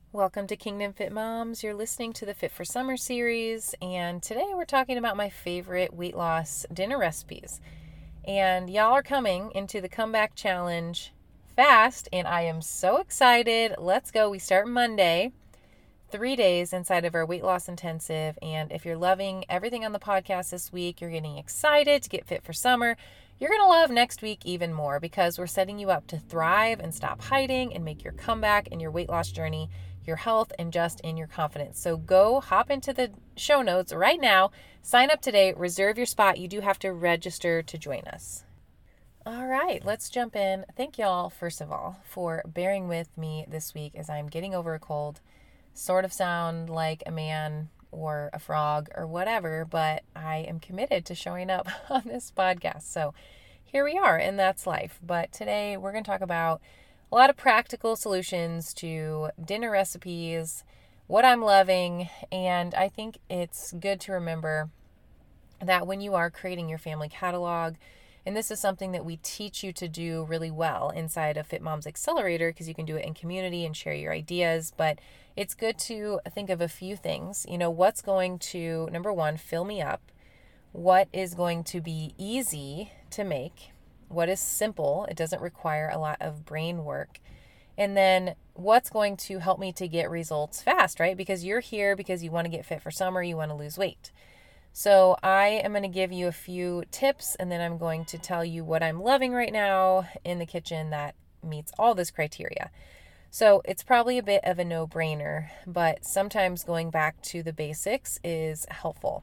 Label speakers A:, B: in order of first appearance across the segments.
A: Welcome to Kingdom Fit Moms. You're listening to the Fit for Summer series, and today we're talking about my favorite weight loss dinner recipes. And y'all are coming into the comeback challenge fast, and I am so excited. Let's go. We start Monday, 3 days inside of our weight loss intensive. And if you're loving everything on the podcast this week, you're getting excited to get fit for summer, you're going to love next week even more because we're setting you up to thrive and stop hiding and make your comeback in your weight loss journey, your health, and just in your confidence. So go hop into the show notes right now, sign up today, reserve your spot. You do have to register to join us. All right, let's jump in. Thank y'all, first of all, for bearing with me this week as I'm getting over a cold. Sort of sound like a man or a frog or whatever, but I am committed to showing up on this podcast. So here we are, and that's life. But today we're going to talk about a lot of practical solutions to dinner recipes, what I'm loving, and I think it's good to remember that when you are creating your family catalog, and this is something that we teach you to do really well inside of Fit Moms Accelerator because you can do it in community and share your ideas, but it's good to think of a few things. What's going to, number one, fill me up? What is going to be easy to make? What is simple? It doesn't require a lot of brain work. And then what's going to help me to get results fast, right? Because you're here because you want to get fit for summer, you want to lose weight. So I am going to give you a few tips, and then I'm going to tell you what I'm loving right now in the kitchen that meets all this criteria. So it's probably a bit of a no-brainer, but sometimes going back to the basics is helpful.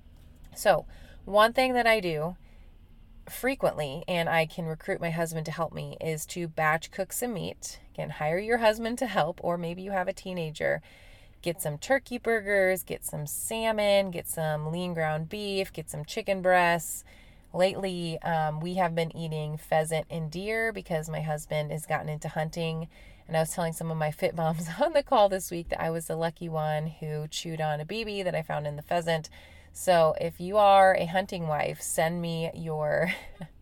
A: So one thing that I do frequently, and I can recruit my husband to help me, is to batch cook some meat. Again, hire your husband to help, or maybe you have a teenager. Get some turkey burgers, get some salmon, get some lean ground beef, get some chicken breasts. Lately, we have been eating pheasant and deer because my husband has gotten into hunting. And I was telling some of my fit moms on the call this week that I was the lucky one who chewed on a BB that I found in the pheasant. So if you are a hunting wife, send me your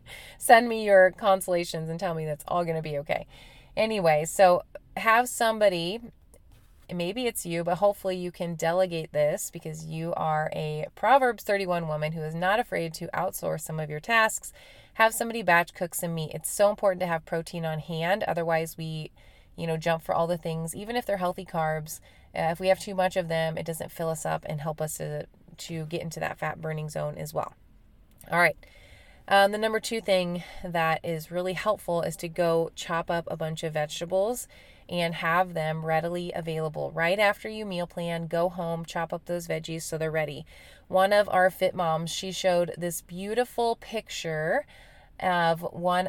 A: consolations and tell me that's all going to be okay. Anyway, so have somebody, maybe it's you, but hopefully you can delegate this because you are a Proverbs 31 woman who is not afraid to outsource some of your tasks. Have somebody batch cook some meat. It's so important to have protein on hand. Otherwise we, jump for all the things, even if they're healthy carbs. If we have too much of them, it doesn't fill us up and help us to get into that fat burning zone as well. All right. The number two thing that is really helpful is to go chop up a bunch of vegetables and have them readily available. Right after you meal plan, go home, chop up those veggies so they're ready. One of our fit moms, she showed this beautiful picture of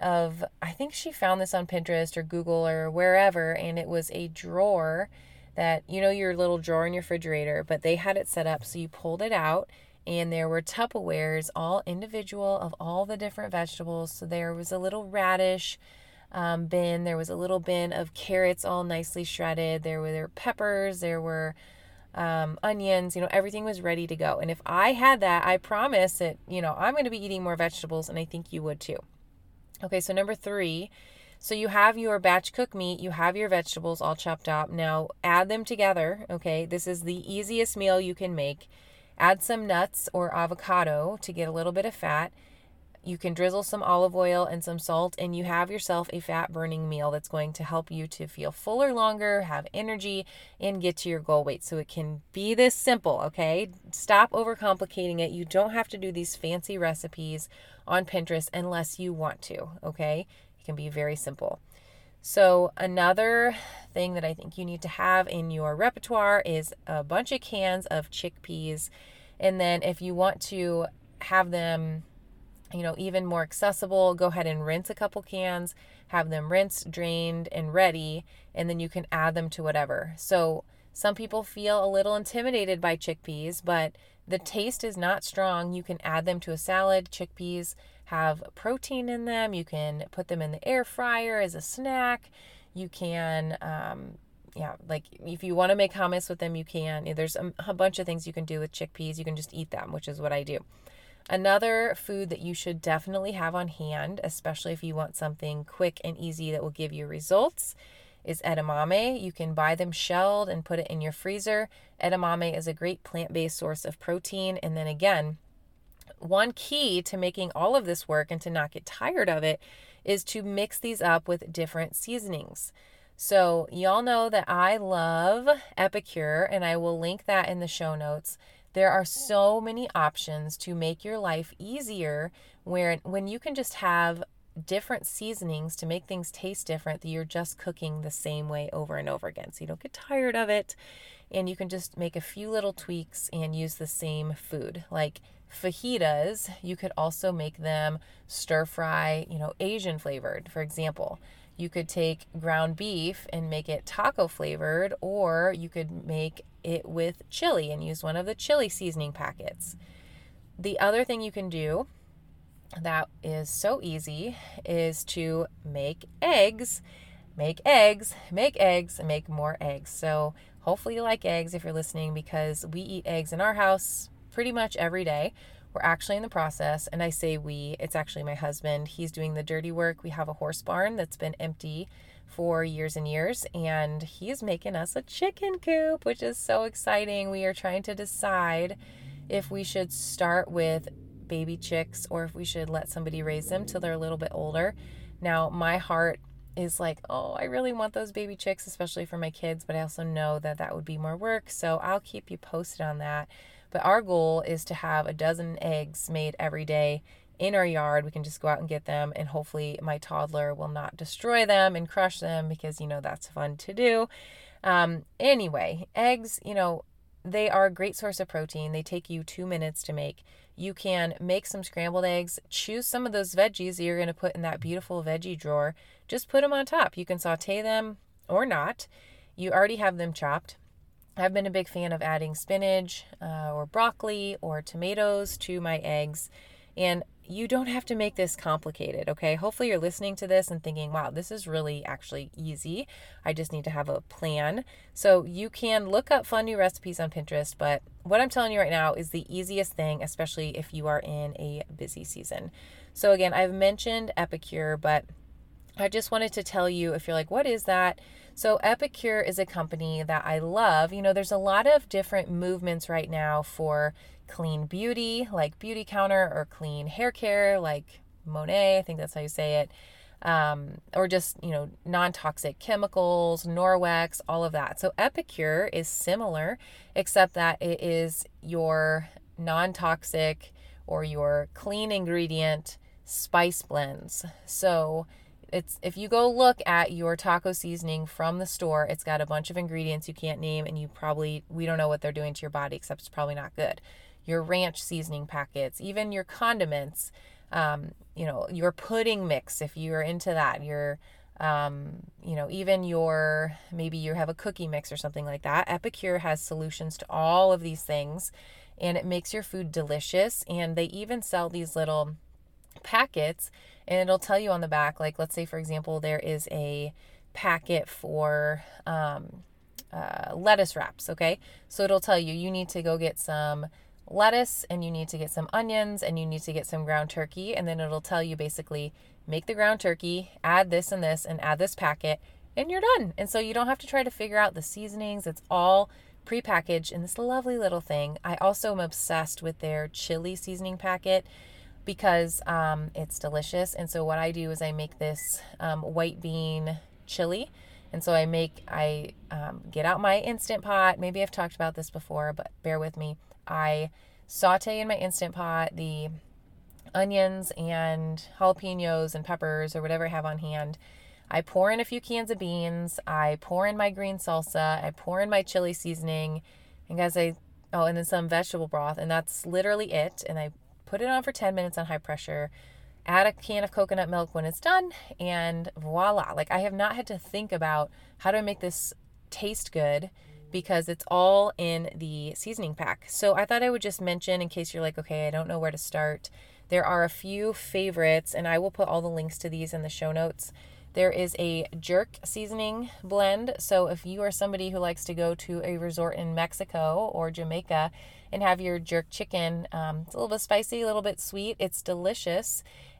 A: I think she found this on Pinterest or Google or wherever, and it was a drawer that, your little drawer in your refrigerator, but they had it set up so you pulled it out and there were Tupperwares, all individual of all the different vegetables. So there was a little radish bin, there was a little bin of carrots all nicely shredded, there were peppers, there were onions, everything was ready to go. And if I had that, I promise that, I'm going to be eating more vegetables, and I think you would too. Okay, so number three, so you have your batch cook meat, you have your vegetables all chopped up. Now add them together, okay? This is the easiest meal you can make. Add some nuts or avocado to get a little bit of fat. You can drizzle some olive oil and some salt, and you have yourself a fat burning meal that's going to help you to feel fuller longer, have energy, and get to your goal weight. So it can be this simple, okay? Stop overcomplicating it. You don't have to do these fancy recipes on Pinterest unless you want to, okay? It can be very simple. So another thing that I think you need to have in your repertoire is a bunch of cans of chickpeas. And then if you want to have them, even more accessible, go ahead and rinse a couple cans, have them rinsed, drained, and ready, and then you can add them to whatever. So some people feel a little intimidated by chickpeas, but the taste is not strong. You can add them to a salad. Chickpeas have protein in them. You can put them in the air fryer as a snack. You can, if you want to make hummus with them, you can. There's a bunch of things you can do with chickpeas. You can just eat them, which is what I do. Another food that you should definitely have on hand, especially if you want something quick and easy that will give you results, is edamame. You can buy them shelled and put it in your freezer. Edamame is a great plant-based source of protein. And then again, one key to making all of this work and to not get tired of it is to mix these up with different seasonings. So y'all know that I love Epicure, and I will link that in the show notes. There are so many options to make your life easier when you can just have different seasonings to make things taste different, that you're just cooking the same way over and over again. So you don't get tired of it, and you can just make a few little tweaks and use the same food. Like fajitas, you could also make them stir fry, Asian flavored, for example. You could take ground beef and make it taco flavored, or you could make it with chili and use one of the chili seasoning packets. The other thing you can do that is so easy is to make eggs, and make more eggs. So hopefully you like eggs if you're listening, because we eat eggs in our house pretty much every day. We're actually in the process, and I say we, it's actually my husband. He's doing the dirty work. We have a horse barn that's been empty for years and years, and he's making us a chicken coop, which is so exciting. We are trying to decide if we should start with baby chicks or if we should let somebody raise them till they're a little bit older. Now, my heart is like, oh, I really want those baby chicks, especially for my kids, but I also know that that would be more work, so I'll keep you posted on that. But our goal is to have a dozen eggs made every day in our yard. We can just go out and get them, and hopefully my toddler will not destroy them and crush them, because that's fun to do. Anyway, eggs, they are a great source of protein. They take you 2 minutes to make. You can make some scrambled eggs. Choose some of those veggies that you're going to put in that beautiful veggie drawer. Just put them on top. You can saute them or not. You already have them chopped. I've been a big fan of adding spinach or broccoli or tomatoes to my eggs. And you don't have to make this complicated, okay? Hopefully you're listening to this and thinking, wow, this is really actually easy. I just need to have a plan. So you can look up fun new recipes on Pinterest, but what I'm telling you right now is the easiest thing, especially if you are in a busy season. So again, I've mentioned Epicure, but I just wanted to tell you, if you're like, what is that? So Epicure is a company that I love. There's a lot of different movements right now for clean beauty, like Beauty Counter, or clean hair care, like Monet, I think that's how you say it. Or just, non-toxic chemicals, Norwex, all of that. So Epicure is similar, except that it is your non-toxic or your clean ingredient spice blends. So if you go look at your taco seasoning from the store, it's got a bunch of ingredients you can't name, and we don't know what they're doing to your body, except it's probably not good. Your ranch seasoning packets, even your condiments, your pudding mix, if you're into that, even maybe you have a cookie mix or something like that. Epicure has solutions to all of these things, and it makes your food delicious. And they even sell these little packets, and it'll tell you on the back, like, let's say, for example, there is a packet for lettuce wraps, okay? So it'll tell you need to go get some lettuce, and you need to get some onions, and you need to get some ground turkey, and then it'll tell you basically, make the ground turkey, add this and this, and add this packet, and you're done. And so you don't have to try to figure out the seasonings. It's all prepackaged in this lovely little thing. I also am obsessed with their chili seasoning packet, because it's delicious. And so what I do is I make this white bean chili. And so I get out my Instant Pot. Maybe I've talked about this before, but bear with me. I saute in my Instant Pot the onions and jalapenos and peppers or whatever I have on hand. I pour in a few cans of beans. I pour in my green salsa. I pour in my chili seasoning. And guys, and then some vegetable broth. And that's literally it. And I put it on for 10 minutes on high pressure, add a can of coconut milk when it's done, and voila. Like, I have not had to think about how to make this taste good, because it's all in the seasoning pack. So I thought I would just mention, in case you're like, okay, I don't know where to start. There are a few favorites, and I will put all the links to these in the show notes. There is a jerk seasoning blend. So if you are somebody who likes to go to a resort in Mexico or Jamaica and have your jerk chicken, it's a little bit spicy, a little bit sweet. It's delicious.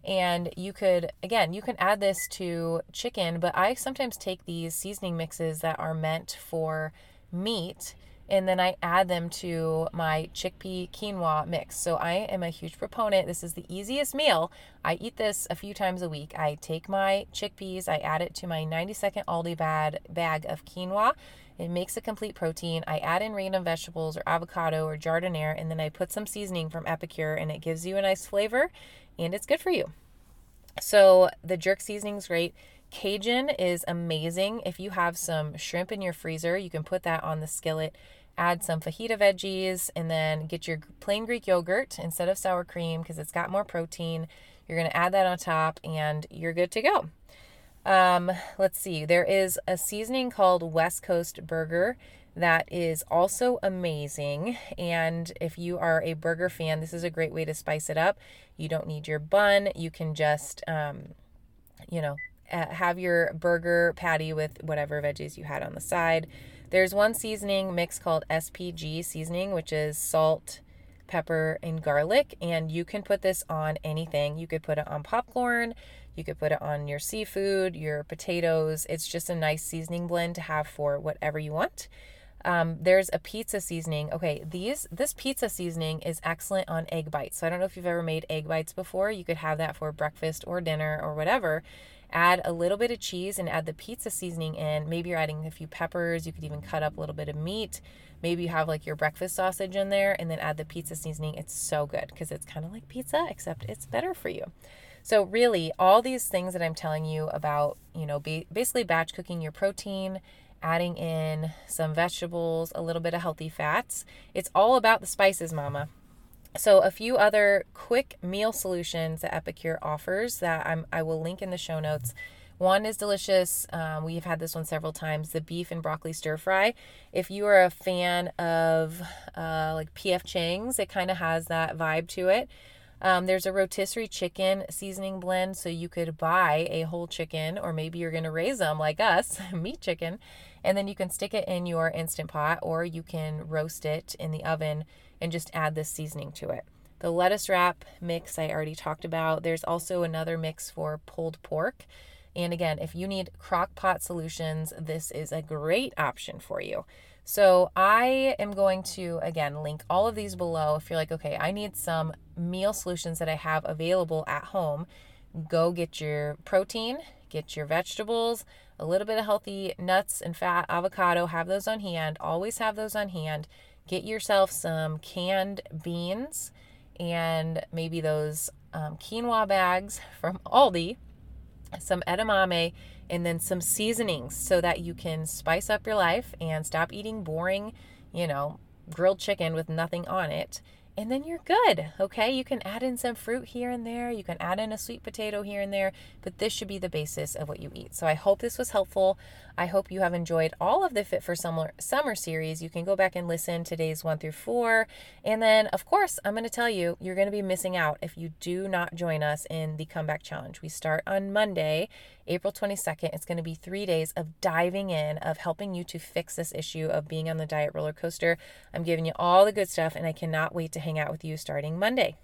A: And you can add this to chicken, but I sometimes take these seasoning mixes that are meant for meat and then I add them to my chickpea quinoa mix. So I am a huge proponent. This is the easiest meal. I eat this a few times a week. I take my chickpeas, I add it to my 90-second Aldi bag of quinoa. It makes a complete protein. I add in random vegetables or avocado or jardiniere, and then I put some seasoning from Epicure, and it gives you a nice flavor, and it's good for you. So the jerk seasoning is great. Cajun is amazing. If you have some shrimp in your freezer, you can put that on the skillet, add some fajita veggies, and then get your plain Greek yogurt instead of sour cream because it's got more protein. You're going to add that on top, and you're good to go. Let's see. There is a seasoning called West Coast Burger that is also amazing. And if you are a burger fan, this is a great way to spice it up. You don't need your bun. You can just, have your burger patty with whatever veggies you had on the side. There's one seasoning mix called SPG seasoning, which is salt, pepper, and garlic. And you can put this on anything. You could put it on popcorn. You could put it on your seafood, your potatoes. It's just a nice seasoning blend to have for whatever you want. There's a pizza seasoning. Okay, this pizza seasoning is excellent on egg bites. So I don't know if you've ever made egg bites before. You could have that for breakfast or dinner or whatever. Add a little bit of cheese and add the pizza seasoning in. Maybe you're adding a few peppers. You could even cut up a little bit of meat. Maybe you have like your breakfast sausage in there and then add the pizza seasoning. It's so good because it's kind of like pizza, except it's better for you. So really, all these things that I'm telling you about, basically batch cooking your protein, adding in some vegetables, a little bit of healthy fats. It's all about the spices, mama. So a few other quick meal solutions that Epicure offers that I will link in the show notes. One is delicious. We've had this one several times, the beef and broccoli stir fry. If you are a fan of like P.F. Chang's, it kind of has that vibe to it. There's a rotisserie chicken seasoning blend, so you could buy a whole chicken, or maybe you're going to raise them like us, meat chicken, and then you can stick it in your Instant Pot, or you can roast it in the oven and just add this seasoning to it. The lettuce wrap mix I already talked about. There's also another mix for pulled pork. And again, if you need crock pot solutions, this is a great option for you. So I am going to, again, link all of these below. If you're like, okay, I need some meal solutions that I have available at home, go get your protein, get your vegetables, a little bit of healthy nuts and fat, avocado, have those on hand. Always have those on hand. Get yourself some canned beans and maybe those quinoa bags from Aldi, some edamame, and then some seasonings so that you can spice up your life and stop eating boring, grilled chicken with nothing on it. And then you're good, okay? You can add in some fruit here and there. You can add in a sweet potato here and there, but this should be the basis of what you eat. So I hope this was helpful. I hope you have enjoyed all of the Fit for Summer series. You can go back and listen to days 1 through 4. And then, of course, I'm going to tell you, you're going to be missing out if you do not join us in the Comeback Challenge. We start on Monday, April 22nd. It's going to be 3 days of diving in, of helping you to fix this issue of being on the diet roller coaster. I'm giving you all the good stuff, and I cannot wait to hang out with you starting Monday.